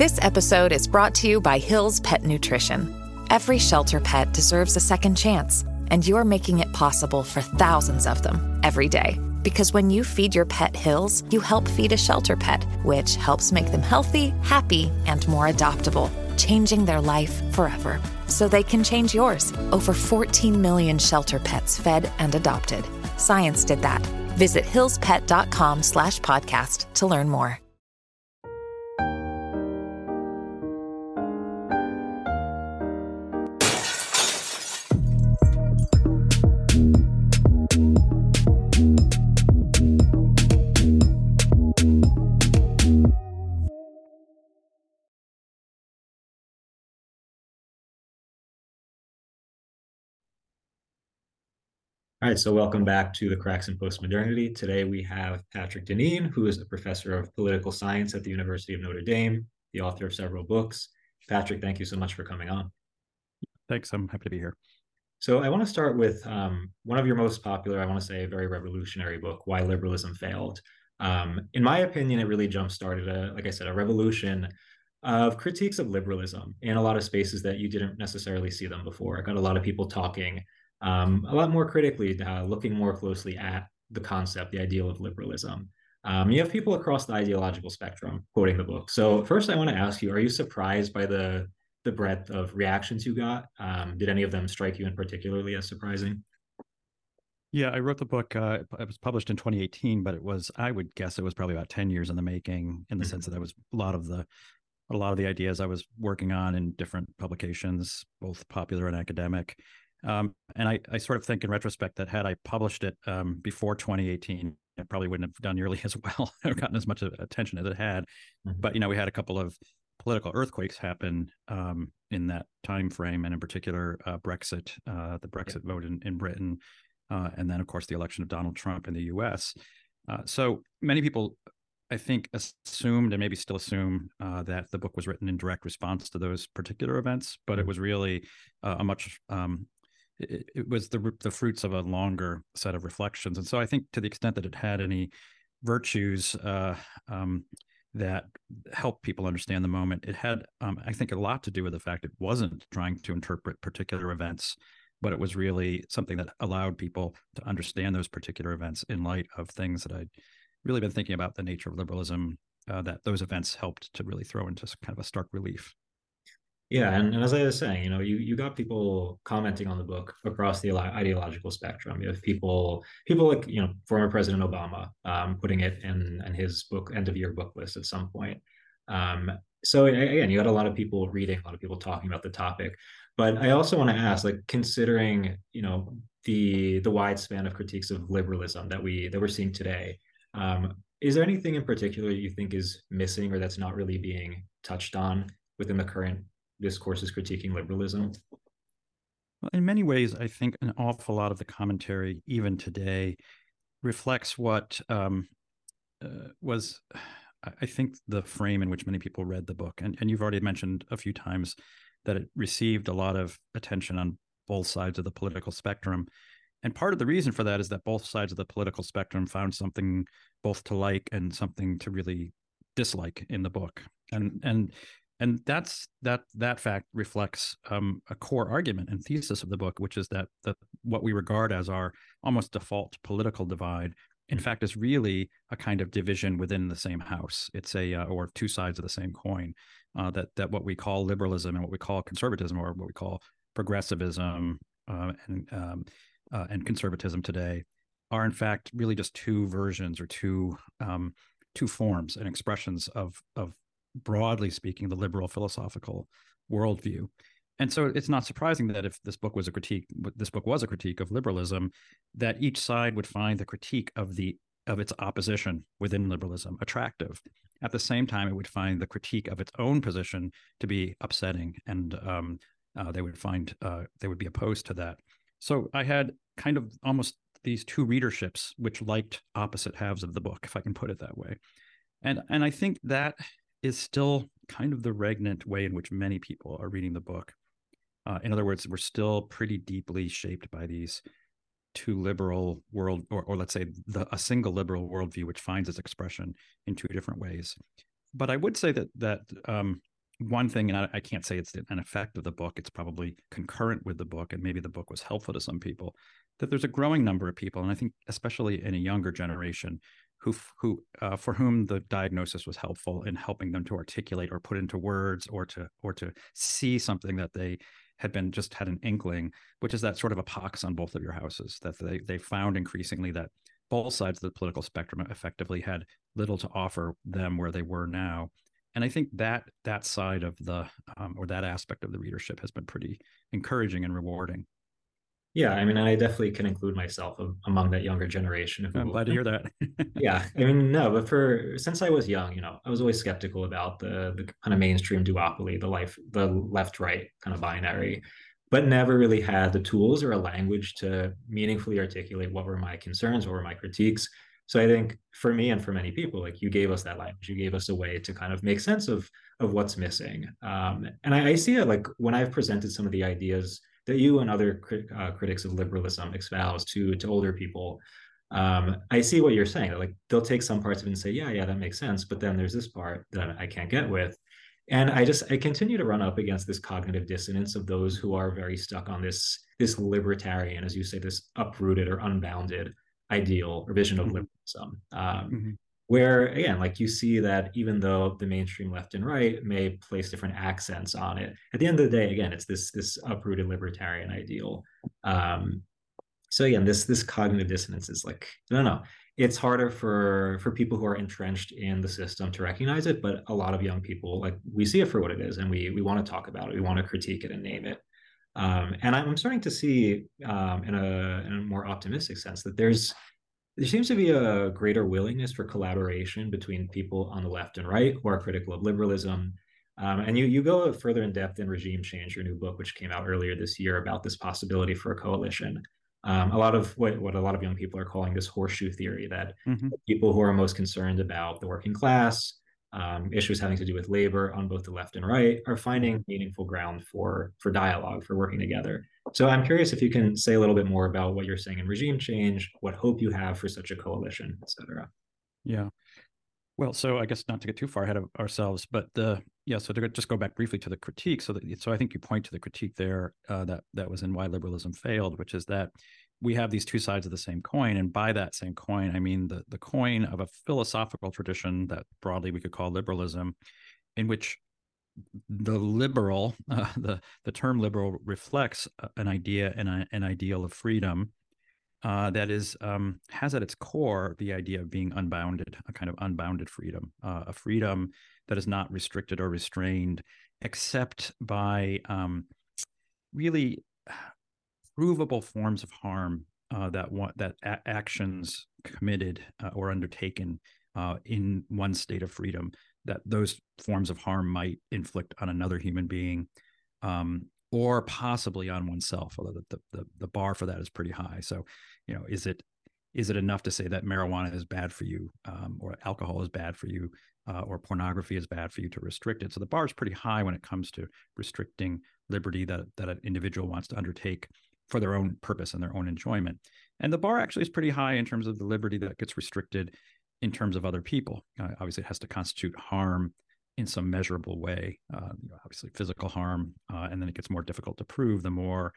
This episode is brought to you by Hill's Pet Nutrition. Every shelter pet deserves a second chance, and you're making it possible for thousands of them every day. Because when you feed your pet Hill's, you help feed a shelter pet, which helps make them healthy, happy, and more adoptable, changing their life forever. So they can change yours. Over 14 million shelter pets fed and adopted. Science did that. Visit hillspet.com/podcast to learn more. All right, so welcome back to the Cracks in Postmodernity. Today we have Patrick Deneen, who is a professor of political science at the University of Notre Dame, the author of several books. Patrick, thank you so much for coming on. Thanks, I'm happy to be here. So I want to start with one of your most popular, I want to say a very revolutionary book, Why Liberalism Failed. In my opinion, it really jump-started, like I said, a revolution of critiques of liberalism in a lot of spaces that you didn't necessarily see them before. I got a lot of people talking a lot more critically, looking more closely at the concept, the ideal of liberalism. You have people across the ideological spectrum quoting the book. So first, I want to ask you, are you surprised by the breadth of reactions you got? Did any of them strike you in particularly as surprising? Yeah, I wrote the book. It was published in 2018, but I would guess it was probably about 10 years in the making, in the sense that there was a lot of the ideas I was working on in different publications, both popular and academic. And I sort of think in retrospect that had I published it before 2018, it probably wouldn't have done nearly as well or gotten as much attention as it had. But, we had a couple of political earthquakes happen in that time frame, and in particular, Brexit, the Brexit vote in Britain, and then, of course, the election of Donald Trump in the U.S. So many people, I think, assumed and maybe still assume that the book was written in direct response to those particular events, but it was really a much it was the fruits of a longer set of reflections. And so I think to the extent that it had any virtues that help people understand the moment, it had, I think, a lot to do with the fact it wasn't trying to interpret particular events, but it was really something that allowed people to understand those particular events in light of things that I'd really been thinking about the nature of liberalism, that those events helped to really throw into kind of a stark relief. Yeah, and as I was saying, you got people commenting on the book across the ideological spectrum. You have people like, former President Obama putting it in his book, end of year book list at some point. So again, you got a lot of people reading, a lot of people talking about the topic. But I also want to ask, like, considering, the wide span of critiques of liberalism that we're seeing today, is there anything in particular you think is missing or that's not really being touched on within the current discourses critiquing liberalism? Well, in many ways, I think an awful lot of the commentary, even today, reflects what was, I think, the frame in which many people read the book. And you've already mentioned a few times that it received a lot of attention on both sides of the political spectrum. And part of the reason for that is that both sides of the political spectrum found something both to like and something to really dislike in the book. And that fact reflects a core argument and thesis of the book, which is that what we regard as our almost default political divide, in fact, is really a kind of division within the same house. It's or two sides of the same coin. That what we call liberalism and what we call conservatism, or what we call progressivism and conservatism today, are in fact really just two versions or two forms and expressions of broadly speaking, the liberal philosophical worldview. And so it's not surprising that if this book was a critique of liberalism, that each side would find the critique of its opposition within liberalism attractive. At the same time, it would find the critique of its own position to be upsetting, and they would be opposed to that. So I had kind of almost these two readerships which liked opposite halves of the book, if I can put it that way. And I think that is still kind of the regnant way in which many people are reading the book. In other words, we're still pretty deeply shaped by these two liberal world, or let's say a single liberal worldview, which finds its expression in two different ways. But I would say that one thing, and I can't say it's an effect of the book, it's probably concurrent with the book, and maybe the book was helpful to some people, that there's a growing number of people, and I think especially in a younger generation, who for whom the diagnosis was helpful in helping them to articulate or put into words or to see something that they had an inkling, which is that sort of a pox on both of your houses, that they found increasingly that both sides of the political spectrum effectively had little to offer them where they were now. And I think that side of the or that aspect of the readership has been pretty encouraging and rewarding. Yeah, I mean, I definitely can include myself among that younger generation. I'm glad to hear that. Yeah, I mean, no, but since I was young, I was always skeptical about the kind of mainstream duopoly, the left right kind of binary, but never really had the tools or a language to meaningfully articulate what were my concerns, what were my critiques. So I think for me and for many people, like, you gave us that language, you gave us a way to kind of make sense of what's missing. And I see it, like, when I've presented some of the ideas that you and other critics of liberalism espouse to older people. I see what you're saying. That, like, they'll take some parts of it and say, yeah, that makes sense, but then there's this part that I can't get with. And I continue to run up against this cognitive dissonance of those who are very stuck on this libertarian, as you say, this uprooted or unbounded ideal or vision of liberalism. Where, again, like, you see that even though the mainstream left and right may place different accents on it, at the end of the day, again, it's this uprooted libertarian ideal. So again, this cognitive dissonance is, like, I don't know, it's harder for people who are entrenched in the system to recognize it, but a lot of young people, like, we see it for what it is, and we want to talk about it, we want to critique it and name it. And I'm starting to see, in a more optimistic sense, that there seems to be a greater willingness for collaboration between people on the left and right who are critical of liberalism. And you go further in depth in Regime Change, your new book, which came out earlier this year, about this possibility for a coalition. A lot of what a lot of young people are calling this horseshoe theory, that people who are most concerned about the working class, issues having to do with labor on both the left and right, are finding meaningful ground for dialogue, for working together. So I'm curious if you can say a little bit more about what you're saying in Regime Change, what hope you have for such a coalition, et cetera. Yeah. Well, so I guess not to get too far ahead of ourselves, but so to just go back briefly to the critique. So I think you point to the critique there that was in Why Liberalism Failed, which is that we have these two sides of the same coin. And by that same coin, I mean the coin of a philosophical tradition that broadly we could call liberalism, in which the liberal, the term liberal reflects an idea and an ideal of freedom that is has at its core the idea of being unbounded, a kind of unbounded freedom, a freedom that is not restricted or restrained, except by really provable forms of harm that actions committed or undertaken in one state of freedom, that those forms of harm might inflict on another human being, or possibly on oneself, although the bar for that is pretty high. So, is it enough to say that marijuana is bad for you, or alcohol is bad for you, or pornography is bad for you to restrict it? So the bar is pretty high when it comes to restricting liberty that an individual wants to undertake for their own purpose and their own enjoyment. And the bar actually is pretty high in terms of the liberty that gets restricted in terms of other people. Obviously, it has to constitute harm in some measurable way, obviously physical harm, and then it gets more difficult to prove the more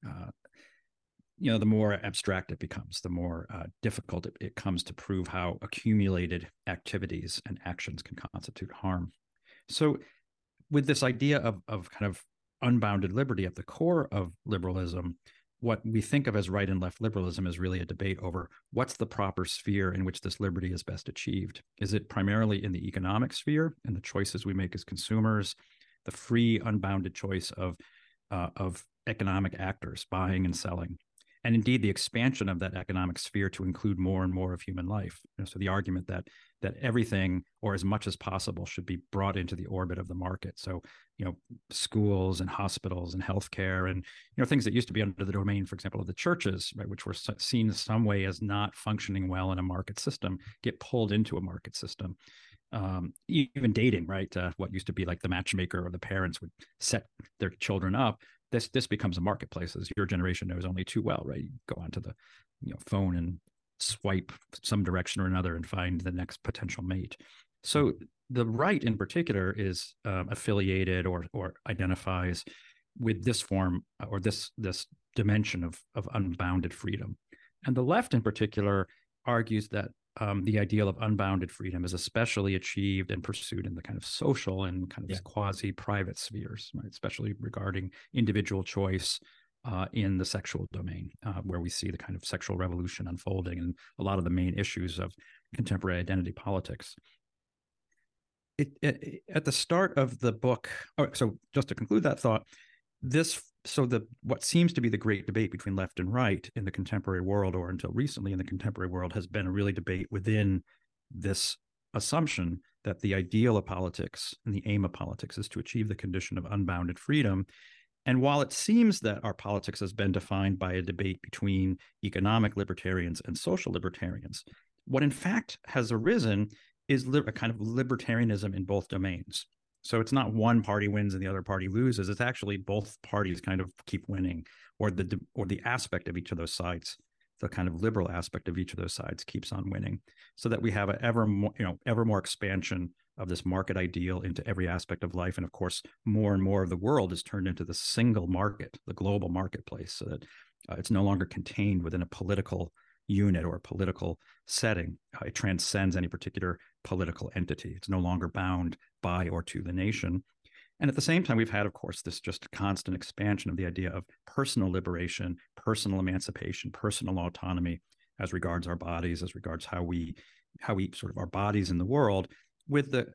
abstract it becomes, the more difficult it comes to prove how accumulated activities and actions can constitute harm. So with this idea of kind of unbounded liberty at the core of liberalism, what we think of as right and left liberalism is really a debate over what's the proper sphere in which this liberty is best achieved. Is it primarily in the economic sphere and the choices we make as consumers, the free, unbounded choice of economic actors buying and selling, and indeed the expansion of that economic sphere to include more and more of human life? So the argument that everything, or as much as possible, should be brought into the orbit of the market. So, schools and hospitals and healthcare and, things that used to be under the domain, for example, of the churches, right, which were seen in some way as not functioning well in a market system, get pulled into a market system. Even dating, right? What used to be like the matchmaker or the parents would set their children up. This becomes a marketplace, as your generation knows only too well, right? You go onto the phone and swipe some direction or another and find the next potential mate. So the right in particular is affiliated or identifies with this form or this dimension of unbounded freedom. And the left in particular argues that the ideal of unbounded freedom is especially achieved and pursued in the kind of social and kind of quasi-private spheres, right? Especially regarding individual choice in the sexual domain, where we see the kind of sexual revolution unfolding and a lot of the main issues of contemporary identity politics. At the start of the book, so just to conclude that thought, what seems to be the great debate between left and right in the contemporary world, or until recently in the contemporary world, has been a really debate within this assumption that the ideal of politics and the aim of politics is to achieve the condition of unbounded freedom. And while it seems that our politics has been defined by a debate between economic libertarians and social libertarians, what in fact has arisen is a kind of libertarianism in both domains. So it's not one party wins and the other party loses. It's actually both parties kind of keep winning, or the aspect of each of those sides, the kind of liberal aspect of each of those sides keeps on winning, so that we have an ever more expansion of this market ideal into every aspect of life. And of course, more and more of the world is turned into the single market, the global marketplace, so that it's no longer contained within a political unit or a political setting. It transcends any particular political entity. It's no longer bound by or to the nation. And at the same time, we've had, of course, this just constant expansion of the idea of personal liberation, personal emancipation, personal autonomy as regards our bodies, as regards how we sort of our bodies in the world, with the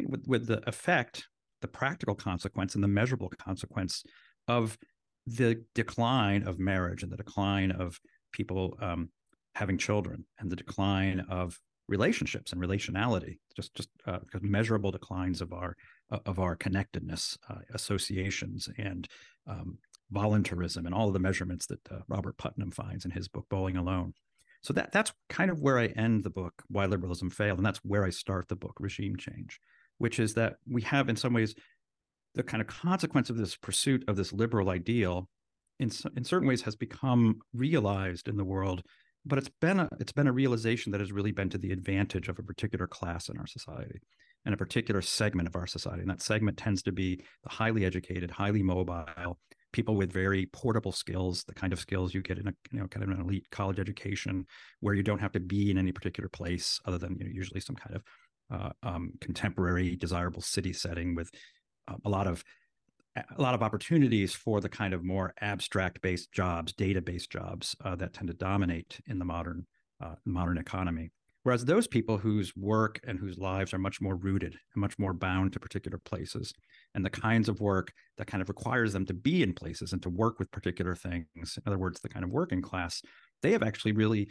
effect, the practical consequence and the measurable consequence of the decline of marriage and the decline of people having children and the decline of relationships and relationality, just measurable declines of our connectedness, associations, and voluntarism, and all of the measurements that Robert Putnam finds in his book Bowling Alone. So that's kind of where I end the book, Why Liberalism Failed, and that's where I start the book, Regime Change, which is that we have in some ways the kind of consequence of this pursuit of this liberal ideal in certain ways has become realized in the world. But it's been a realization that has really been to the advantage of a particular class in our society and a particular segment of our society. And that segment tends to be the highly educated, highly mobile, people with very portable skills, the kind of skills you get in a kind of an elite college education, where you don't have to be in any particular place other than usually some kind of contemporary, desirable city setting with a lot of opportunities for the kind of more abstract-based jobs, data-based jobs that tend to dominate in the modern economy. Whereas those people whose work and whose lives are much more rooted and much more bound to particular places, and the kinds of work that kind of requires them to be in places and to work with particular things, in other words, the kind of working class, they have actually really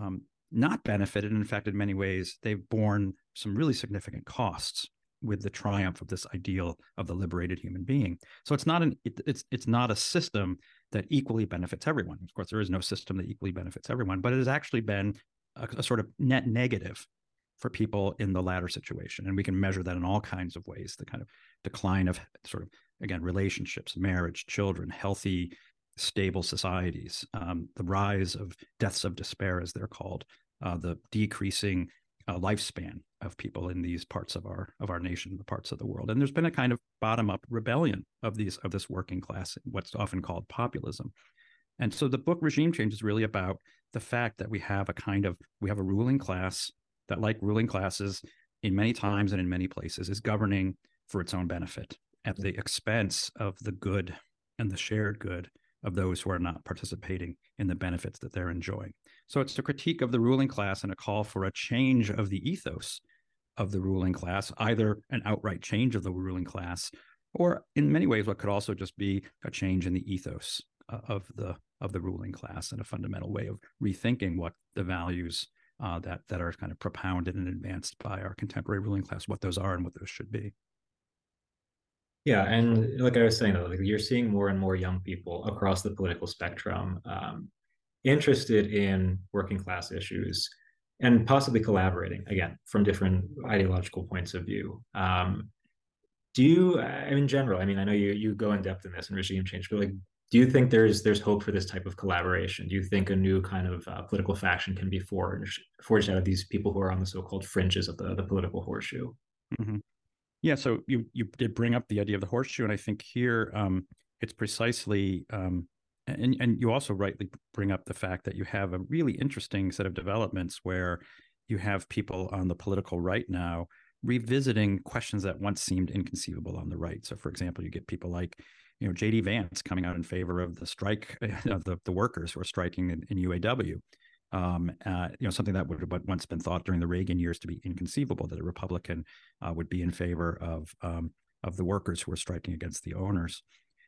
not benefited. In fact, in many ways, they've borne some really significant costs with the triumph of this ideal of the liberated human being. So it's not a system that equally benefits everyone. Of course, there is no system that equally benefits everyone, but it has actually been a sort of net negative for people in the latter situation. And we can measure that in all kinds of ways, the kind of decline of sort of, again, relationships, marriage, children, healthy, stable societies, the rise of deaths of despair, as they're called, the decreasing lifespan of people in these parts of our nation, the parts of the world. And there's been a kind of bottom-up rebellion of this working class, what's often called populism. And so the book Regime Change is really about the fact that we have a ruling class that, like ruling classes in many times and in many places, is governing for its own benefit at the expense of the good and the shared good of those who are not participating in the benefits that they're enjoying. So it's a critique of the ruling class and a call for a change of the ethos of the ruling class, either an outright change of the ruling class, or in many ways, what could also just be a change in the ethos of the ruling class, and a fundamental way of rethinking what the values that are kind of propounded and advanced by our contemporary ruling class, what those are and what those should be. Yeah, and like I was saying, though, like you're seeing more and more young people across the political spectrum interested in working class issues and possibly collaborating, again, from different ideological points of view. Do you, in general, I mean, I know you go in depth in this in Regime Change, but like, do you think there's hope for this type of collaboration? Do you think a new kind of political faction can be forged out of these people who are on the so-called fringes of the political horseshoe? Mm-hmm. Yeah, so you did bring up the idea of the horseshoe, and I think here it's precisely, and you also rightly bring up the fact that you have a really interesting set of developments where you have people on the political right now revisiting questions that once seemed inconceivable on the right. So, for example, you get people like, J.D. Vance coming out in favor of the strike of the workers who are striking in UAW. Something that would have once been thought during the Reagan years to be inconceivable, that a Republican would be in favor of the workers who are striking against the owners.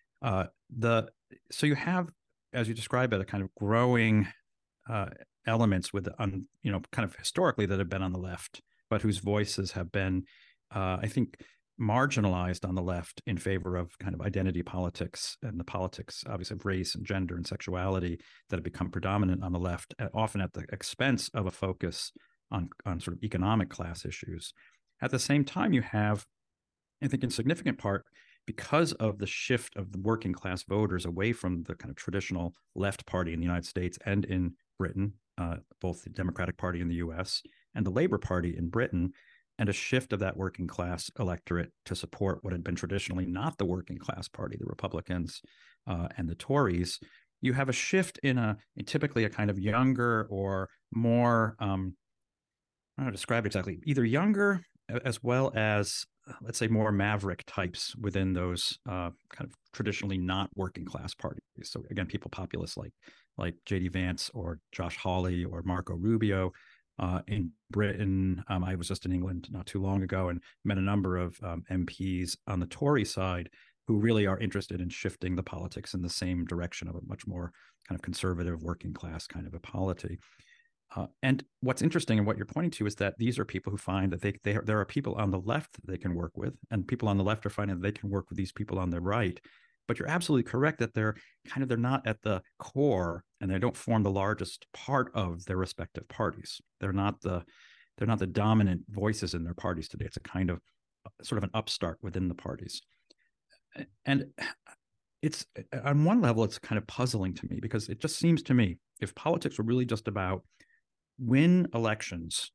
So you have, as you describe it, a kind of growing elements with kind of historically that have been on the left, but whose voices have been, I think, marginalized on the left in favor of kind of identity politics and the politics, obviously, of race and gender and sexuality that have become predominant on the left, often at the expense of a focus on sort of economic class issues. At the same time, you have, I think, in significant part, because of the shift of the working class voters away from the kind of traditional left party in the United States and in Britain, both the Democratic Party in the US and the Labour Party in Britain, and a shift of that working class electorate to support what had been traditionally not the working class party, the Republicans and the Tories, you have a shift in typically a kind of younger or more, I don't know how to describe it exactly, either younger as well as, let's say, more maverick types within those kind of traditionally not working class parties. So again, people populists like J.D. Vance or Josh Hawley or Marco Rubio. In Britain, I was just in England not too long ago and met a number of MPs on the Tory side who really are interested in shifting the politics in the same direction of a much more kind of conservative working class kind of a polity. And what's interesting and what you're pointing to is that these are people who find that there are people on the left that they can work with, and people on the left are finding that they can work with these people on the right. But you're absolutely correct that they're not at the core, and they don't form the largest part of their respective parties. They're not the dominant voices in their parties today. It's a kind of sort of an upstart within the parties. And it's, on one level, it's kind of puzzling to me, because it just seems to me, if politics were really just about win elections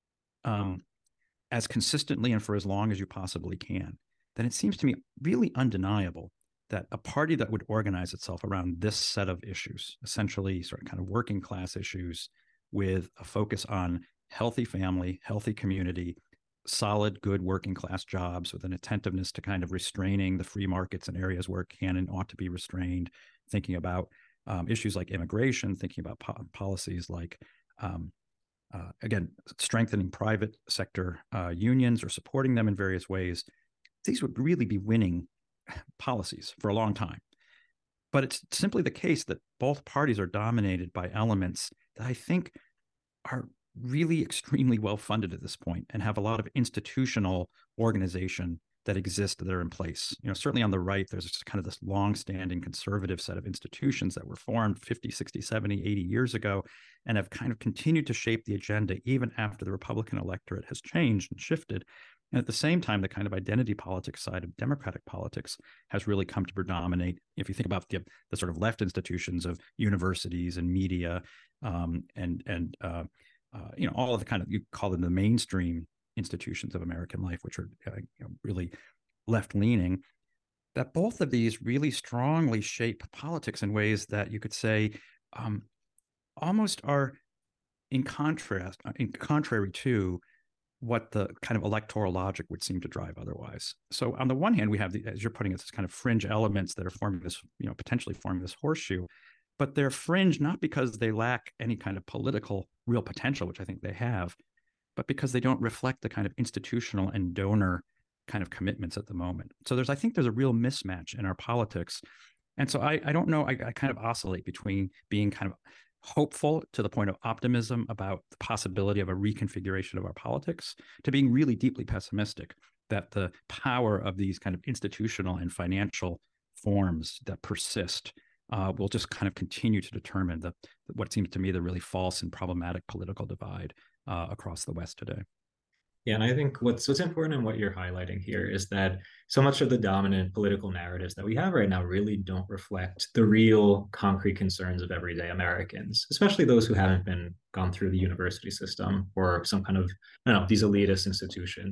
as consistently and for as long as you possibly can, then it seems to me really undeniable that a party that would organize itself around this set of issues, essentially sort of kind of working class issues with a focus on healthy family, healthy community, solid, good working class jobs, with an attentiveness to kind of restraining the free markets in areas where it can and ought to be restrained, thinking about issues like immigration, thinking about policies like, again, strengthening private sector unions or supporting them in various ways. These would really be winning policies for a long time. But it's simply the case that both parties are dominated by elements that I think are really extremely well funded at this point and have a lot of institutional organization that exist that are in place. Certainly on the right, there's just kind of this long-standing conservative set of institutions that were formed 50, 60, 70, 80 years ago and have kind of continued to shape the agenda even after the Republican electorate has changed and shifted. And at the same time, the kind of identity politics side of democratic politics has really come to predominate. If you think about the sort of left institutions of universities and media, and all of the kind of, you call them the mainstream institutions of American life, which are really left-leaning, that both of these really strongly shape politics in ways that you could say almost are contrary to what the kind of electoral logic would seem to drive otherwise. So on the one hand, we have, as you're putting it, this kind of fringe elements that are forming this, potentially forming this horseshoe, but they're fringe not because they lack any kind of political real potential, which I think they have, but because they don't reflect the kind of institutional and donor kind of commitments at the moment. So I think there's a real mismatch in our politics. And so I don't know, I kind of oscillate between being kind of hopeful to the point of optimism about the possibility of a reconfiguration of our politics, to being really deeply pessimistic that the power of these kind of institutional and financial forms that persist will just kind of continue to determine what seems to me the really false and problematic political divide across the West today. Yeah, and I think what's important in what you're highlighting here is that so much of the dominant political narratives that we have right now really don't reflect the real concrete concerns of everyday Americans, especially those who haven't gone through the university system or some kind of, these elitist institutions.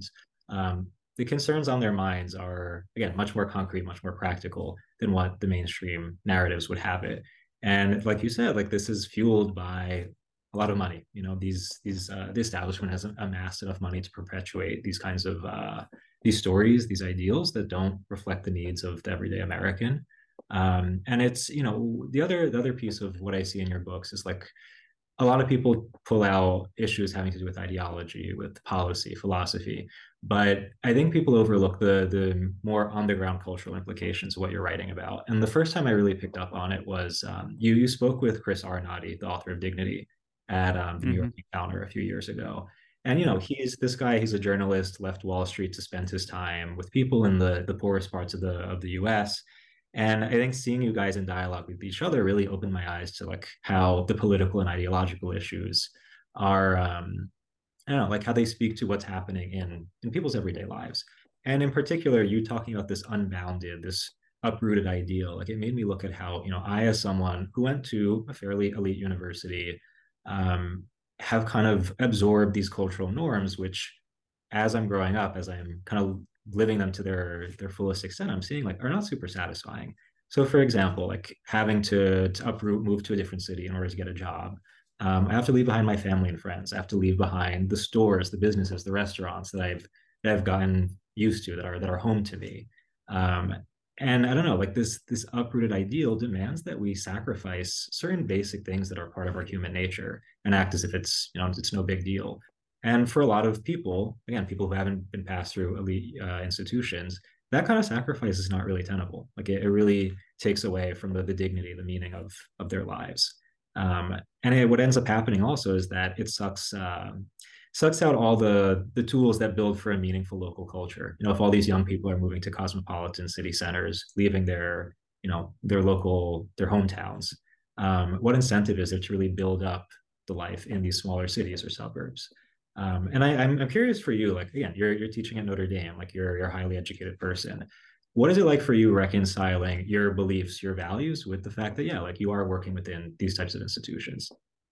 The concerns on their minds are, again, much more concrete, much more practical than what the mainstream narratives would have it. And like you said, like this is fueled by a lot of money. You know, the establishment has amassed enough money to perpetuate these kinds of these stories, these ideals that don't reflect the needs of the everyday American. And it's, you know, the other piece of what I see in your books is like a lot of people pull out issues having to do with ideology, with policy, philosophy, but I think people overlook the more on the ground cultural implications of what you're writing about. And the first time I really picked up on it was you spoke with Chris Arenati, the author of Dignity, at the New York Encounter a few years ago. And you know, he's this guy. He's a journalist, left Wall Street to spend his time with people in the poorest parts of the U.S. And I think seeing you guys in dialogue with each other really opened my eyes to like how the political and ideological issues are, I don't know, like how they speak to what's happening in people's everyday lives. And in particular, you talking about this unbounded, this uprooted ideal, like it made me look at how, you know, I, as someone who went to a fairly elite university, um, have kind of absorbed these cultural norms, which as I'm growing up, as I'm kind of living them to their fullest extent, I'm seeing like are not super satisfying. So, for example, like having to uproot, move to a different city in order to get a job. I have to leave behind my family and friends. I have to leave behind the stores, the businesses, the restaurants that I've gotten used to that are home to me. Um, and I don't know, like this uprooted ideal demands that we sacrifice certain basic things that are part of our human nature and act as if it's, you know, it's no big deal. And for a lot of people, again, people who haven't been passed through elite institutions, that kind of sacrifice is not really tenable. Like it really takes away from the dignity, the meaning of their lives. What ends up happening also is that it sucks out all the tools that build for a meaningful local culture. You know, if all these young people are moving to cosmopolitan city centers, leaving their, you know, their hometowns, what incentive is there to really build up the life in these smaller cities or suburbs? And I'm curious for you, like again, you're teaching at Notre Dame, like you're a highly educated person. What is it like for you reconciling your beliefs, your values with the fact that, yeah, like you are working within these types of institutions?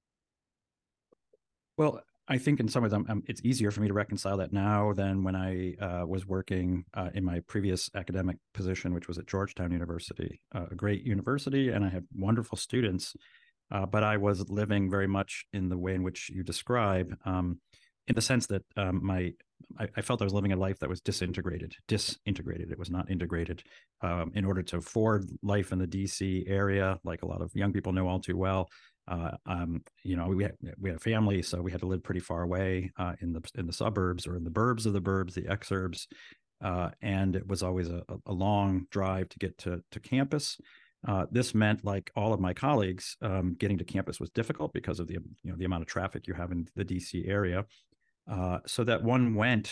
Well, I think in some ways it's easier for me to reconcile that now than when I was working in my previous academic position, which was at Georgetown University, a great university, and I had wonderful students. But I was living very much in the way in which you describe, in the sense that I felt I was living a life that was disintegrated. It was not integrated. In order to afford life in the DC area, like a lot of young people know all too well, you know, we had a family, so we had to live pretty far away in the suburbs or in the burbs of the burbs, the exurbs, and it was always a long drive to get to campus. This meant, like all of my colleagues, getting to campus was difficult because of the amount of traffic you have in the DC area. So that one went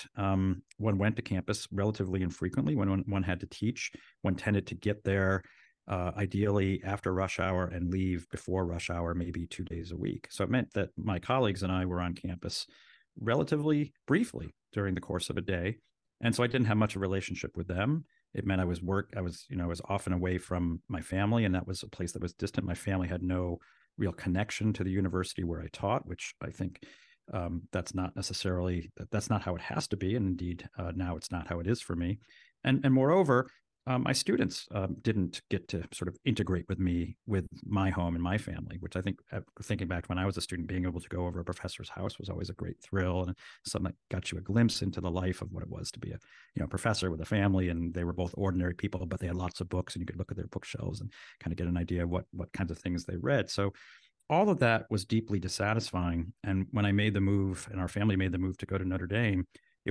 to campus relatively infrequently when one had to teach. One tended to get there ideally after rush hour and leave before rush hour, maybe 2 days a week. So it meant that my colleagues and I were on campus relatively briefly during the course of a day. And so I didn't have much of a relationship with them. It meant I was often away from my family, and that was a place that was distant. My family had no real connection to the university where I taught, which I think that's not how it has to be. And indeed, now it's not how it is for me. And moreover, my students didn't get to sort of integrate with me, with my home and my family, which I think, thinking back to when I was a student, being able to go over a professor's house was always a great thrill, and something that got you a glimpse into the life of what it was to be a professor with a family. And they were both ordinary people, but they had lots of books, and you could look at their bookshelves and kind of get an idea of what kinds of things they read. So all of that was deeply dissatisfying. And when I made the move, and our family made the move to go to Notre Dame,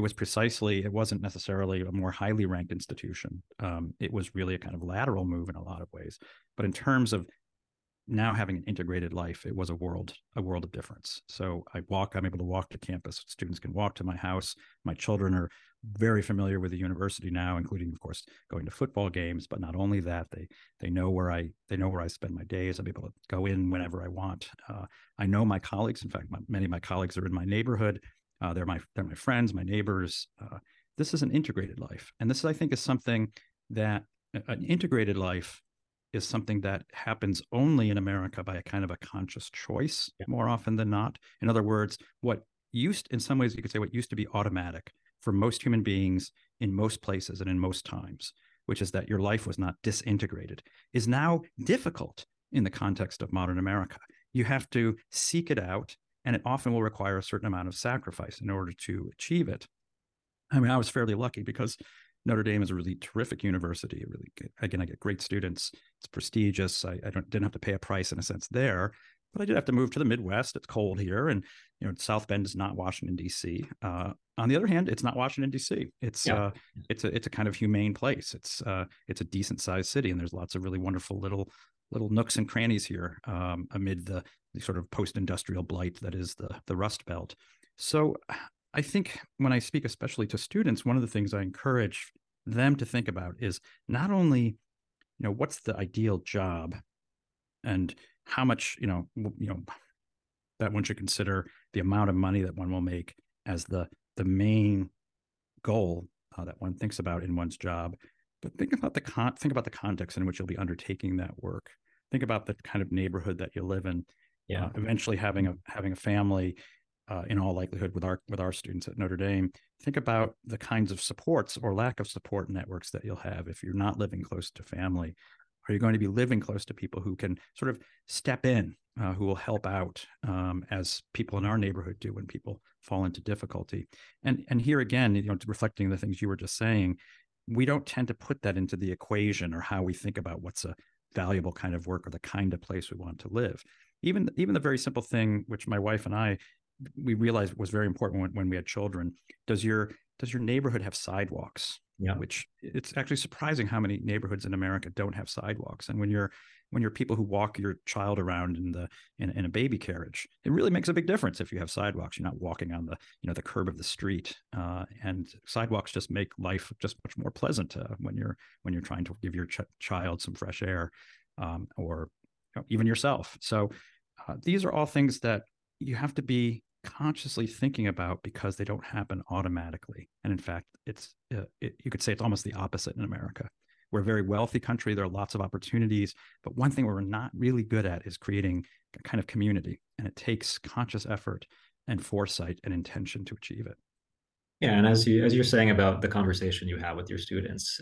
it wasn't necessarily a more highly ranked institution. It was really a kind of lateral move in a lot of ways. But in terms of now having an integrated life, it was a world of difference. So I'm able to walk to campus. Students can walk to my house. My children are very familiar with the university now, including, of course, going to football games. But not only that, they know where I spend my days. I'm able to go in whenever I want. I know my colleagues. In fact, many of my colleagues are in my neighborhood. They're my friends, my neighbors. This is an integrated life, and this, I think, is something that an integrated life is something that happens only in America by a kind of a conscious choice, more often than not. In other words, in some ways you could say what used to be automatic, for most human beings in most places and in most times, which is that your life was not disintegrated, is now difficult in the context of modern America. You have to seek it out, and it often will require a certain amount of sacrifice in order to achieve it. I mean, I was fairly lucky because Notre Dame is a really terrific university. I get great students. It's prestigious. I didn't have to pay a price in a sense there, but I did have to move to the Midwest. It's cold here, and South Bend is not Washington D.C. On the other hand, it's not Washington D.C. It's a kind of humane place. It's a decent sized city, and there's lots of really wonderful little nooks and crannies here amid the sort of post-industrial blight that is the Rust Belt. So I think when I speak especially to students, one of the things I encourage them to think about is not only, what's the ideal job and how much, that one should consider the amount of money that one will make as the main goal that one thinks about in one's job, but think about the context in which you'll be undertaking that work. Think about the kind of neighborhood that you live in. Yeah. Eventually having a family, in all likelihood with our students at Notre Dame. Think about the kinds of supports or lack of support networks that you'll have if you're not living close to family. Are you going to be living close to people who can sort of step in, who will help out, as people in our neighborhood do when people fall into difficulty? And here again, reflecting the things you were just saying, we don't tend to put that into the equation or how we think about what's a valuable kind of work or the kind of place we want to live. Even the very simple thing, which my wife and we realized was very important when we had children. Does your neighborhood have sidewalks? Yeah. Which it's actually surprising how many neighborhoods in America don't have sidewalks. And when you're people who walk your child around in a baby carriage, it really makes a big difference if you have sidewalks. You're not walking on the curb of the street. And sidewalks just make life just much more pleasant when you're trying to give your child some fresh air, or even yourself. So these are all things that you have to be consciously thinking about because they don't happen automatically. And in fact, you could say it's almost the opposite in America. We're a very wealthy country. There are lots of opportunities, but one thing we're not really good at is creating a kind of community. And it takes conscious effort and foresight and intention to achieve it. Yeah, and as you're saying about the conversation you have with your students,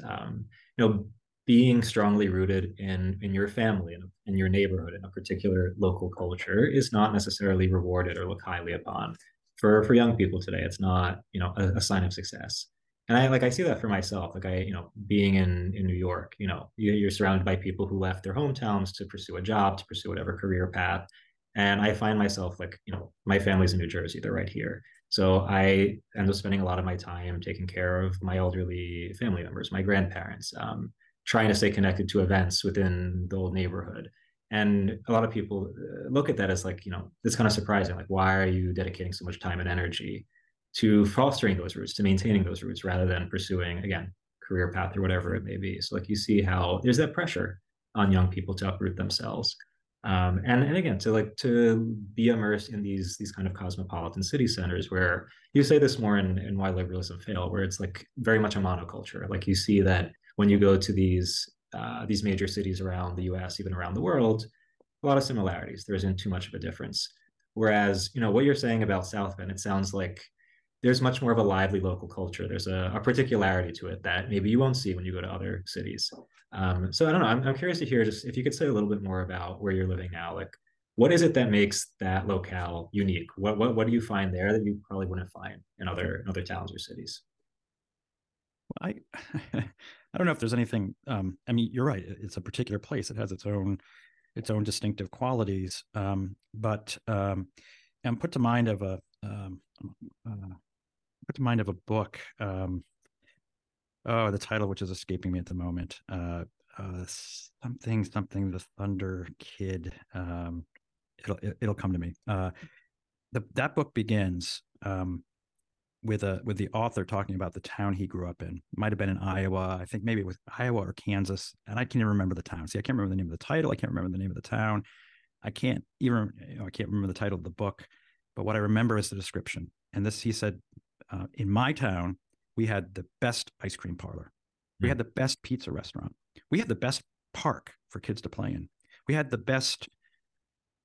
being strongly rooted in your family and in your neighborhood in a particular local culture is not necessarily rewarded or looked highly upon. For young people today, it's not a sign of success. And I see that for myself. Being in New York, you're surrounded by people who left their hometowns to pursue a job, to pursue whatever career path. And I find myself my family's in New Jersey, they're right here. So I end up spending a lot of my time taking care of my elderly family members, my grandparents, trying to stay connected to events within the old neighborhood. And a lot of people look at that as it's kind of surprising. Why are you dedicating so much time and energy to fostering those roots, to maintaining those roots, rather than pursuing, again, career path or whatever it may be? So you see how there's that pressure on young people to uproot themselves. And again, to be immersed in these kind of cosmopolitan city centers where you say this more in Why Liberalism Fail, where it's very much a monoculture. You see that when you go to these major cities around the U.S., even around the world, a lot of similarities. There isn't too much of a difference. Whereas, what you're saying about South Bend, it sounds like there's much more of a lively local culture. There's a particularity to it that maybe you won't see when you go to other cities. So I don't know. I'm curious to hear just if you could say a little bit more about where you're living now. What is it that makes that locale unique? What do you find there that you probably wouldn't find in other towns or cities? Well, I don't know if there's anything. You're right. It's a particular place. It has its own distinctive qualities. But I'm put to mind of a book. The title, which is escaping me at the moment. Something the Thunder Kid. It'll come to me. That book begins with the author talking about the town he grew up in. It might have been in Iowa. I think maybe it was Iowa or Kansas, and I can't even remember the town. See, I can't remember the name of the title. I can't remember the name of the town. I can't remember the title of the book. But what I remember is the description. And he said, in my town, we had the best ice cream parlor. We had the best pizza restaurant. We had the best park for kids to play in. We had the best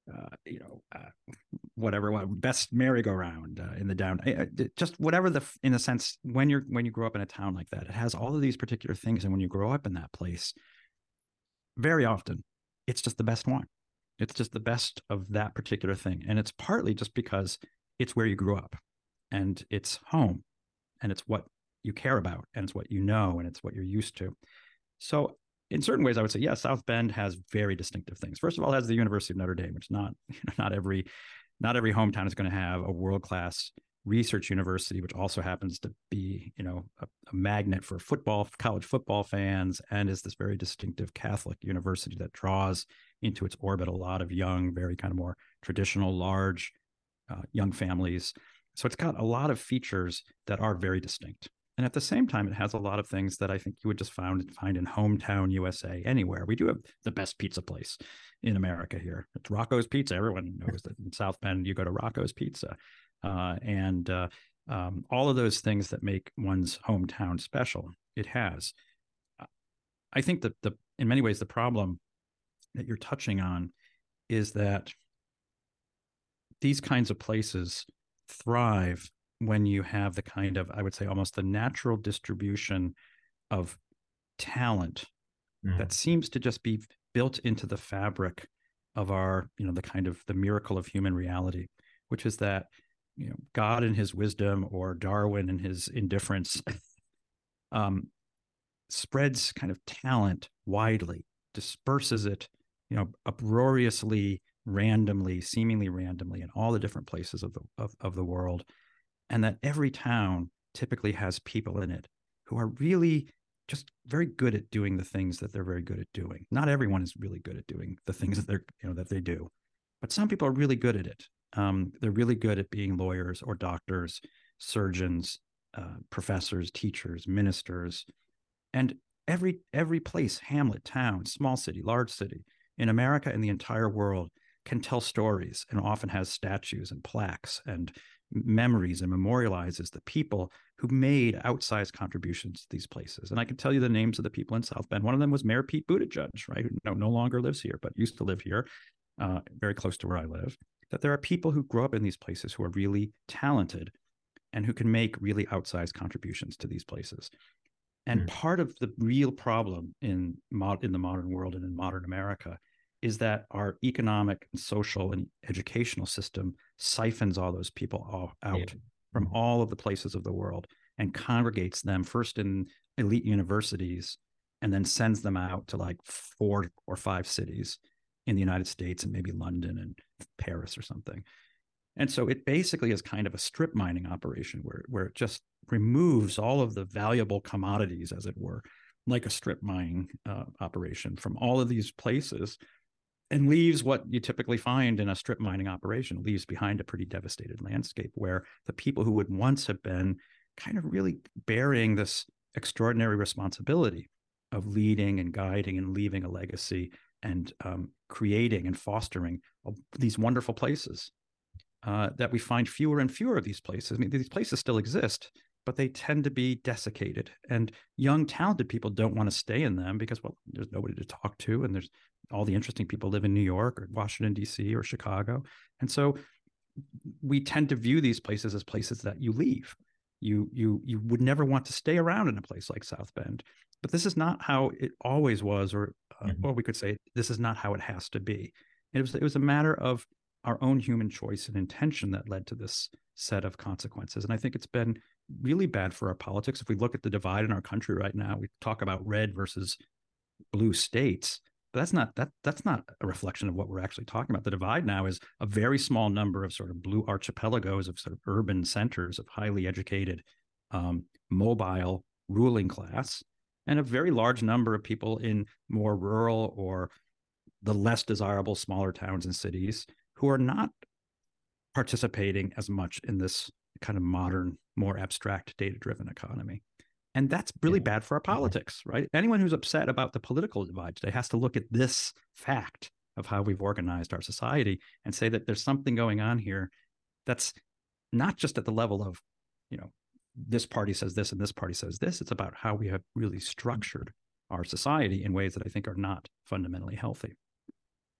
whatever, best merry-go-round in the down, just whatever in a sense, when you grow up in a town like that, it has all of these particular things. And when you grow up in that place, very often it's just the best one. It's just the best of that particular thing. And it's partly just because it's where you grew up and it's home and it's what you care about and it's what you know and it's what you're used to. So in certain ways, I would say, yes, South Bend has very distinctive things. First of all, it has the University of Notre Dame, which not every hometown is going to have a world-class research university, which also happens to be, a magnet for college football fans, and is this very distinctive Catholic university that draws into its orbit a lot of young, very kind of more traditional, large, young families. So it's got a lot of features that are very distinct. And at the same time, it has a lot of things that I think you would just find in hometown USA anywhere. We do have the best pizza place in America here. It's Rocco's Pizza. Everyone knows that in South Bend, you go to Rocco's Pizza. And all of those things that make one's hometown special, it has. I think that in many ways, the problem that you're touching on is that these kinds of places thrive when you have the kind of, I would say, almost the natural distribution of talent that seems to just be built into the fabric of our, the kind of the miracle of human reality, which is that, God in his wisdom or Darwin in his indifference spreads kind of talent widely, disperses it, uproariously, randomly, seemingly randomly in all the different places of the world. And that every town typically has people in it who are really just very good at doing the things that they're very good at doing. Not everyone is really good at doing the things that that they do, but some people are really good at it. They're really good at being lawyers or doctors, surgeons, professors, teachers, ministers, and every place, hamlet, town, small city, large city in America and the entire world can tell stories and often has statues and plaques and memories and memorializes the people who made outsized contributions to these places. And I can tell you the names of the people in South Bend. One of them was Mayor Pete Buttigieg, right? Who no longer lives here, but used to live here, very close to where I live. That there are people who grow up in these places who are really talented and who can make really outsized contributions to these places. And part of the real problem in the modern world and in modern America is that our economic and social and educational system siphons all those people out from all of the places of the world and congregates them first in elite universities and then sends them out to like 4 or 5 cities in the United States and maybe London and Paris or something. And so it basically is kind of a strip mining operation where it just removes all of the valuable commodities, as it were, like a strip mining operation from all of these places, and leaves what you typically find in a strip mining operation, leaves behind a pretty devastated landscape where the people who would once have been kind of really bearing this extraordinary responsibility of leading and guiding and leaving a legacy and creating and fostering these wonderful places, that we find fewer and fewer of these places. I mean, these places still exist, but they tend to be desiccated. And young, talented people don't want to stay in them because, well, there's nobody to talk to. And there's all the interesting people live in New York or Washington, D.C. or Chicago. And so we tend to view these places as places that you leave. You would never want to stay around in a place like South Bend. But this is not how it always was, or we could say this is not how it has to be. It was a matter of our own human choice and intention that led to this set of consequences. And I think it's been really bad for our politics. If we look at the divide in our country right now, we talk about red versus blue states, but that's not a reflection of what we're actually talking about. The divide now is a very small number of sort of blue archipelagos of sort of urban centers of highly educated, mobile ruling class, and a very large number of people in more rural or the less desirable smaller towns and cities who are not participating as much in this kind of modern, more abstract, data-driven economy. And that's really bad for our politics, right? Anyone who's upset about the political divide today has to look at this fact of how we've organized our society and say that there's something going on here that's not just at the level of, this party says this and this party says this. It's about how we have really structured our society in ways that I think are not fundamentally healthy.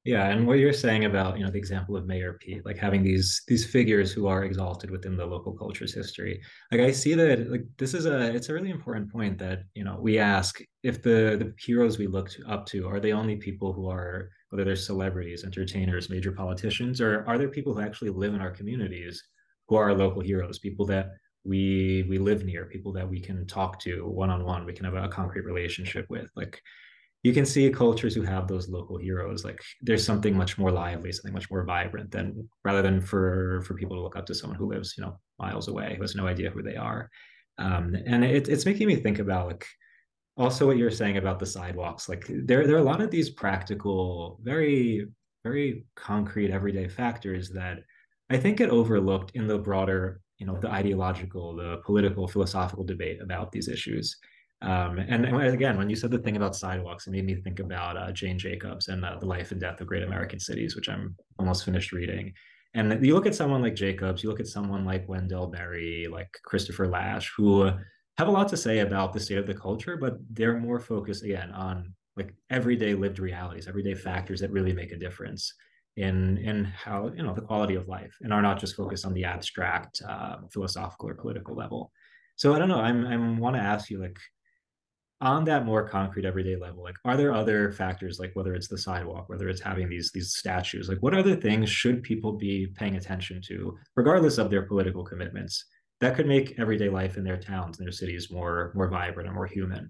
Yeah, and what you're saying about, the example of Mayor Pete, like having these figures who are exalted within the local culture's history. Like I see that like it's a really important point that, we ask if the heroes we up to are they only people who are, whether they're celebrities, entertainers, major politicians, or are there people who actually live in our communities who are our local heroes, people that we live near, people that we can talk to one on one, we can have a concrete relationship with. Like you can see cultures who have those local heroes. Like there's something much more lively, something much more vibrant than rather than for people to look up to someone who lives, miles away, who has no idea who they are. And it's making me think about like also what you're saying about the sidewalks. Like there are a lot of these practical, very, very concrete everyday factors that I think get overlooked in the broader, the ideological, the political, philosophical debate about these issues. And again, when you said the thing about sidewalks, it made me think about Jane Jacobs and The Life and Death of Great American Cities, which I'm almost finished reading. And you look at someone like Jacobs, you look at someone like Wendell Berry, like Christopher Lasch, who have a lot to say about the state of the culture, but they're more focused again on like everyday lived realities, everyday factors that really make a difference in how the quality of life, and are not just focused on the abstract philosophical or political level. So I don't know. I'm want to ask you like on that more concrete everyday level, like are there other factors, like whether it's the sidewalk, whether it's having these statues, like what other things should people be paying attention to regardless of their political commitments that could make everyday life in their towns and their cities more vibrant and more human?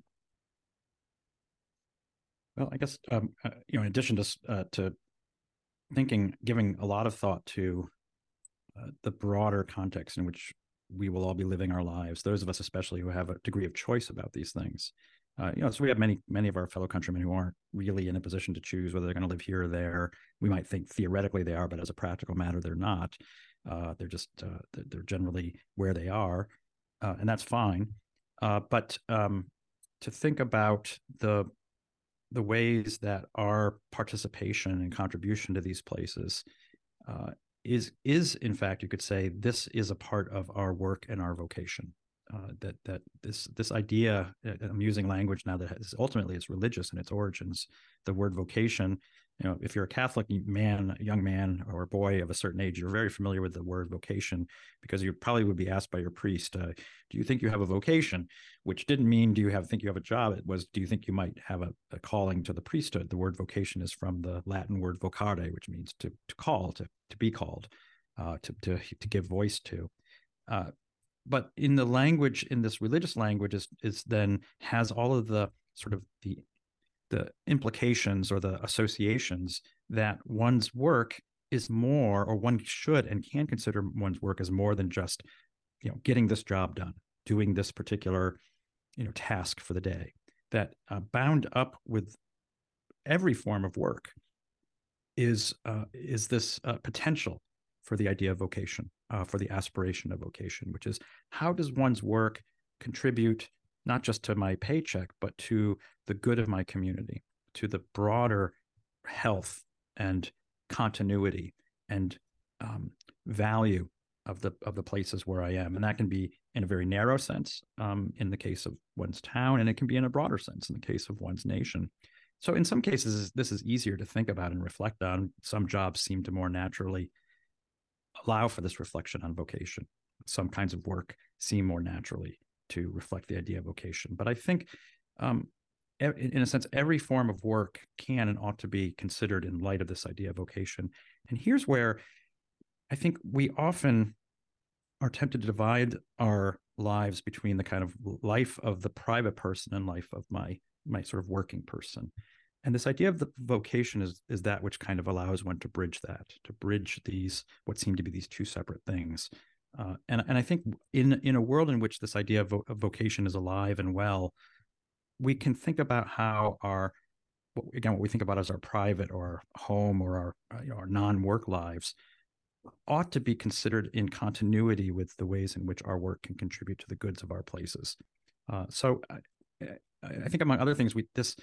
Well, I guess in addition to thinking, giving a lot of thought to the broader context in which we will all be living our lives, those of us especially who have a degree of choice about these things. So we have many of our fellow countrymen who aren't really in a position to choose whether they're going to live here or there. We might think theoretically they are, but as a practical matter, they're not. They're just they're generally where they are, and that's fine. But to think about the ways that our participation and contribution to these places is in fact, you could say, this is a part of our work and our vocation. That this idea, I'm using language now that ultimately it's religious in its origins. The word vocation, if you're a Catholic young man or boy of a certain age, you're very familiar with the word vocation because you probably would be asked by your priest, do you think you have a vocation? Which didn't mean do you think you have a job? It was, do you think you might have a calling to the priesthood? The word vocation is from the Latin word vocare, which means to call, to be called, to give voice to. But in the language, in this religious language, is then has all of the sort of the implications or the associations that one's work is more, or one should and can consider one's work as more than just, getting this job done, doing this particular, task for the day. That bound up with every form of work is this potential for the idea of vocation, for the aspiration of vocation, which is how does one's work contribute not just to my paycheck, but to the good of my community, to the broader health and continuity and value of the places where I am. And that can be in a very narrow sense in the case of one's town, and it can be in a broader sense in the case of one's nation. So in some cases, this is easier to think about and reflect on. Some jobs seem to more naturally allow for this reflection on vocation. Some kinds of work seem more naturally to reflect the idea of vocation. But I think, in a sense, every form of work can and ought to be considered in light of this idea of vocation. And here's where I think we often are tempted to divide our lives between the kind of life of the private person and life of my sort of working person. And this idea of the vocation is that which kind of allows one to bridge these, what seem to be these two separate things. And I think in a world in which this idea of vocation is alive and well, we can think about how what we think about as our private or our home or our non-work lives ought to be considered in continuity with the ways in which our work can contribute to the goods of our places. So I think among other things,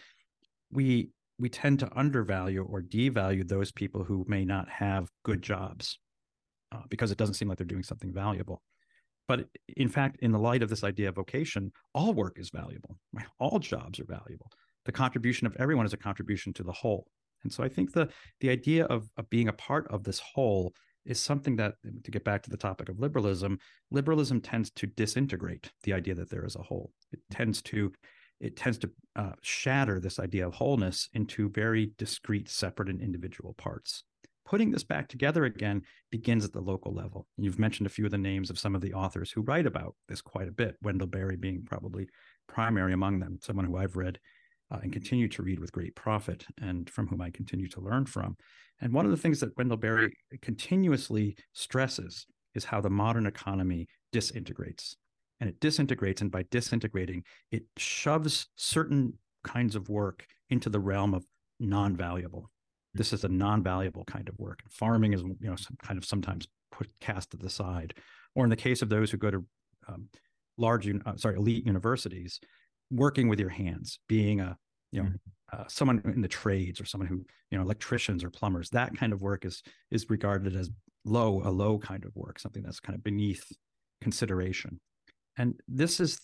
we tend to undervalue or devalue those people who may not have good jobs because it doesn't seem like they're doing something valuable. But in fact, in the light of this idea of vocation, all work is valuable, right? All jobs are valuable. The contribution of everyone is a contribution to the whole. And so I think the idea of being a part of this whole is something that, to get back to the topic of liberalism tends to disintegrate the idea that there is a whole. It tends to shatter this idea of wholeness into very discrete, separate, and individual parts. Putting this back together again begins at the local level. You've mentioned a few of the names of some of the authors who write about this quite a bit, Wendell Berry being probably primary among them, someone who I've read and continue to read with great profit, and from whom I continue to learn from. And one of the things that Wendell Berry continuously stresses is how the modern economy disintegrates. And it disintegrates, and by disintegrating, it shoves certain kinds of work into the realm of non-valuable. This is a non-valuable kind of work. Farming is, sometimes cast to the side. Or in the case of those who go to elite universities, working with your hands, being someone in the trades, or someone who, electricians or plumbers, that kind of work is regarded as a low kind of work, something that's kind of beneath consideration. And this is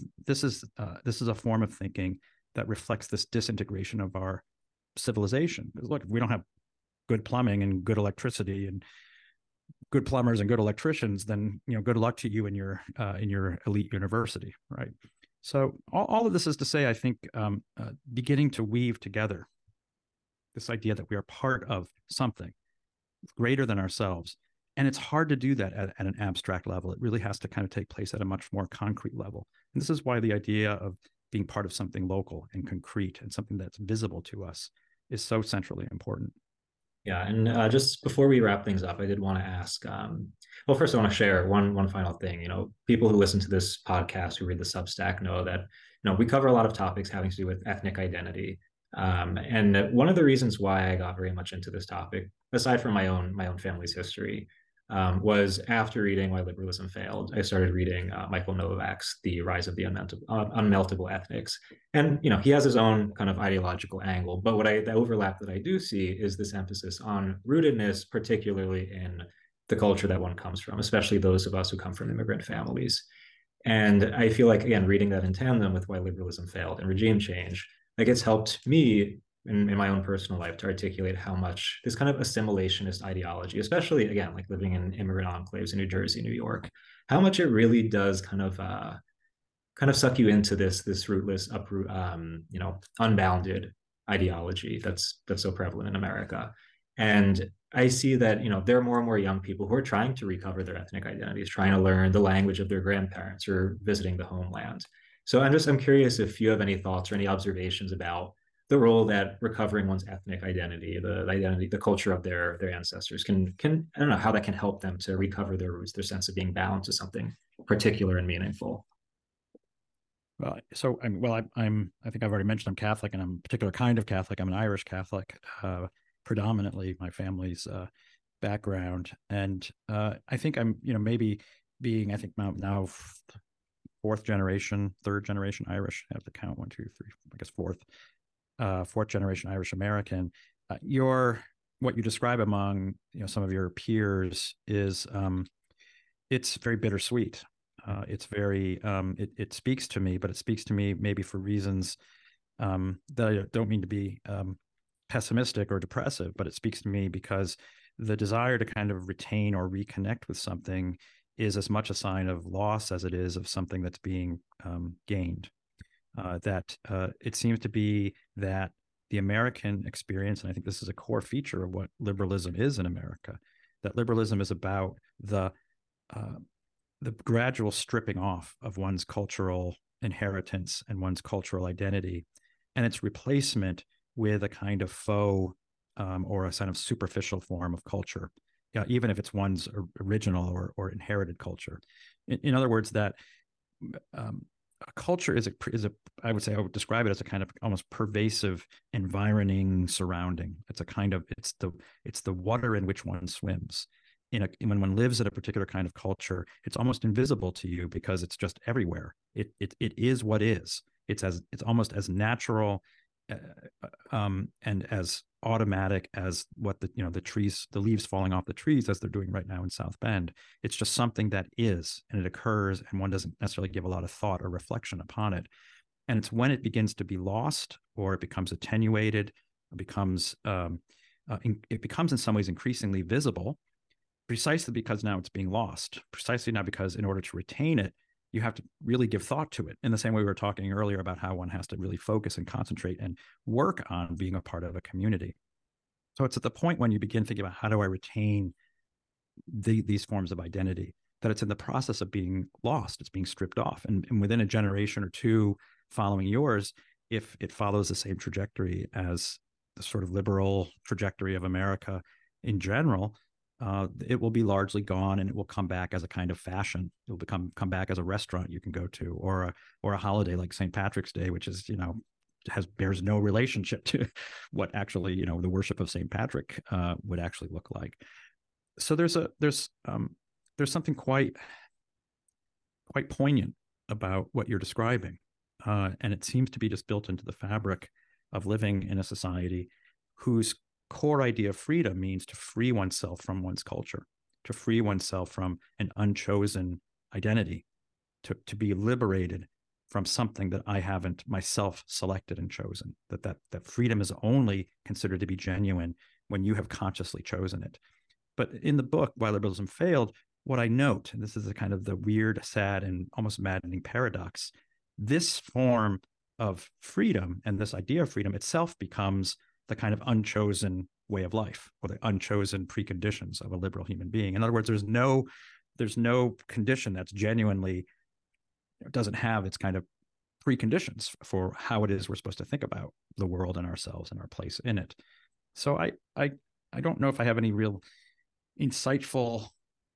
a form of thinking that reflects this disintegration of our civilization. Because look, if we don't have good plumbing and good electricity and good plumbers and good electricians, then good luck to you in your elite university, right? So all of this is to say, I think, beginning to weave together this idea that we are part of something greater than ourselves. And it's hard to do that at an abstract level. It really has to kind of take place at a much more concrete level. And this is why the idea of being part of something local and concrete and something that's visible to us is so centrally important. Yeah, and just before we wrap things up, I did want to ask. Well, first I want to share one final thing. People who listen to this podcast, who read the Substack, know that we cover a lot of topics having to do with ethnic identity. And one of the reasons why I got very much into this topic, aside from my own family's history, was after reading Why Liberalism Failed. I started reading Michael Novak's The Rise of the Unmeltable Ethnics. And, he has his own kind of ideological angle, but the overlap that I do see is this emphasis on rootedness, particularly in the culture that one comes from, especially those of us who come from immigrant families. And I feel like, again, reading that in tandem with Why Liberalism Failed and Regime Change, it's helped me in my own personal life to articulate how much this kind of assimilationist ideology, especially, again, like living in immigrant enclaves in New Jersey, New York, how much it really does kind of suck you into this rootless, unbounded ideology that's so prevalent in America. And I see that, there are more and more young people who are trying to recover their ethnic identities, trying to learn the language of their grandparents or visiting the homeland. So I'm curious if you have any thoughts or any observations about the role that recovering one's ethnic identity, the culture of their ancestors can I don't know how that can help them to recover their roots, their sense of being bound to something particular and meaningful. Well, so I think I've already mentioned I'm Catholic, and I'm a particular kind of Catholic. I'm an Irish Catholic, predominantly my family's background, and I think I'm maybe being now third generation Irish. I have to count 1, 2, 3, I guess fourth generation Irish American. What you describe among some of your peers is it's very bittersweet. It's very it speaks to me, but it speaks to me maybe for reasons that I don't mean to be pessimistic or depressive, but it speaks to me because the desire to kind of retain or reconnect with something is as much a sign of loss as it is of something that's being gained. It seems to be that the American experience, and I think this is a core feature of what liberalism is in America, that liberalism is about the gradual stripping off of one's cultural inheritance and one's cultural identity, and its replacement with a kind of faux or a kind of superficial form of culture, even if it's one's original or inherited culture. In other words, that a culture is I would describe it as a kind of almost pervasive environing surrounding. It's the water in which one swims. When one lives in a particular kind of culture, it's almost invisible to you because it's just everywhere. It is what is. It's almost as natural and as automatic as what the leaves falling off the trees, as they're doing right now in South Bend. It's just something that is, and it occurs, and one doesn't necessarily give a lot of thought or reflection upon it. And it's when it begins to be lost, or it becomes attenuated, it becomes it becomes in some ways increasingly visible, precisely because now it's being lost, precisely now because in order to retain it, you have to really give thought to it, in the same way we were talking earlier about how one has to really focus and concentrate and work on being a part of a community. So it's at the point when you begin thinking about how do I retain these forms of identity, that it's in the process of being lost, it's being stripped off. And within a generation or two following yours, if it follows the same trajectory as the sort of liberal trajectory of America in general, it will be largely gone, and it will come back as a kind of fashion. It will come back as a restaurant you can go to, or a holiday like St. Patrick's Day, which is, bears no relationship to what actually, the worship of St. Patrick would actually look like. So there's something quite poignant about what you're describing, and it seems to be just built into the fabric of living in a society whose core idea of freedom means to free oneself from one's culture, to free oneself from an unchosen identity, to be liberated from something that I haven't myself selected and chosen, that freedom is only considered to be genuine when you have consciously chosen it. But in the book, Why Liberalism Failed, what I note, and this is a kind of the weird, sad, and almost maddening paradox, this form of freedom and this idea of freedom itself becomes the kind of unchosen way of life, or the unchosen preconditions of a liberal human being. In other words, there's no condition that's genuinely, doesn't have its kind of preconditions for how it is we're supposed to think about the world and ourselves and our place in it. So I don't know if I have any real insightful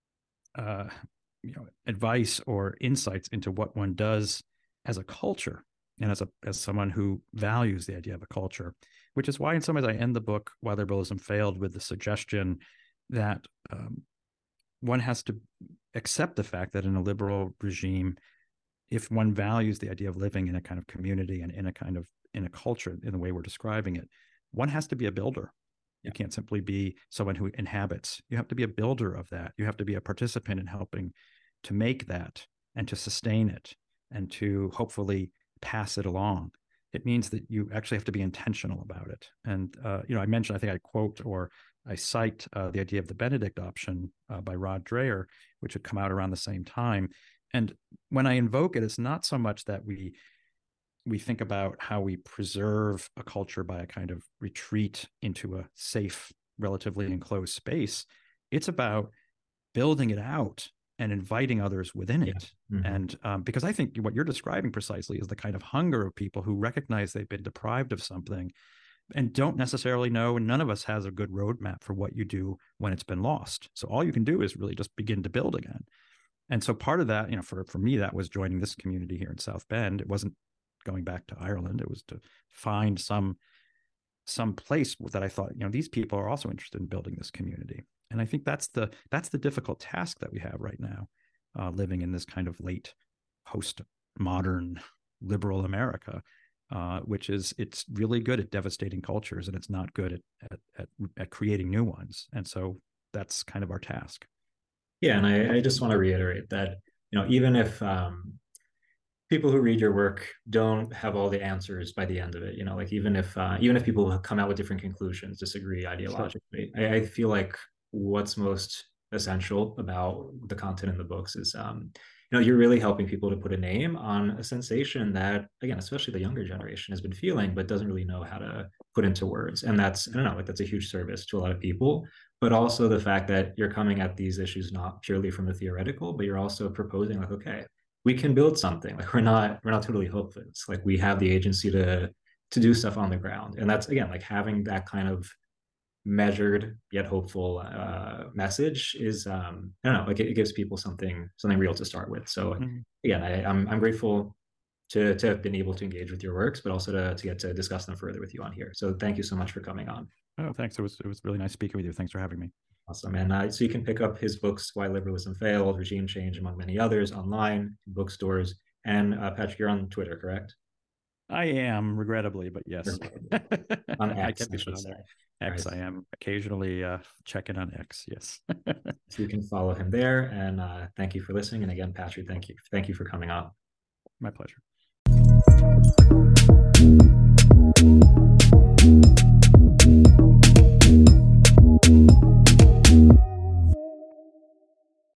advice or insights into what one does as a culture and as someone who values the idea of a culture, which is why in some ways I end the book Why Liberalism Failed with the suggestion that one has to accept the fact that in a liberal regime, if one values the idea of living in a kind of community and in a culture in the way we're describing it, one has to be a builder. You can't simply be someone who inhabits. You have to be a builder of that. You have to be a participant in helping to make that and to sustain it and to hopefully pass it along. It means that you actually have to be intentional about it. And, I mentioned, I think I quote or I cite the idea of the Benedict option by Rod Dreher, which had come out around the same time. And when I invoke it, it's not so much that we think about how we preserve a culture by a kind of retreat into a safe, relatively enclosed space. It's about building it out and inviting others within it. Mm-hmm. And because I think what you're describing precisely is the kind of hunger of people who recognize they've been deprived of something and don't necessarily know, and none of us has a good roadmap for what you do when it's been lost. So all you can do is really just begin to build again. And so part of that, for me, that was joining this community here in South Bend. It wasn't going back to Ireland. It was to find some place that I thought, these people are also interested in building this community. And I think that's the difficult task that we have right now, living in this kind of late post-modern liberal America, which is, it's really good at devastating cultures and it's not good at creating new ones. And so that's kind of our task. Yeah, and I just want to reiterate that, even if people who read your work don't have all the answers by the end of it, even if people come out with different conclusions, disagree ideologically, sure. I feel like what's most essential about the content in the books is, you're really helping people to put a name on a sensation that, again, especially the younger generation has been feeling, but doesn't really know how to put into words. And that's, that's a huge service to a lot of people, but also the fact that you're coming at these issues not purely from the theoretical, but you're also proposing okay, we can build something. We're not totally hopeless. We have the agency to do stuff on the ground. And that's, again, having that kind of measured yet hopeful message is, it gives people something real to start with. So again, I'm grateful to have been able to engage with your works, but also to get to discuss them further with you on here. So thank you so much for coming on. Oh, thanks. It was really nice speaking with you. Thanks for having me. Awesome. And so you can pick up his books, Why Liberalism Failed, Regime Change, among many others, online, bookstores. And Patrick, you're on Twitter, correct? I am, regrettably, but yes. On X, I should say. X, right. I am occasionally checking on X, yes. So you can follow him there. And thank you for listening. And again, Patrick, thank you for coming on. My pleasure.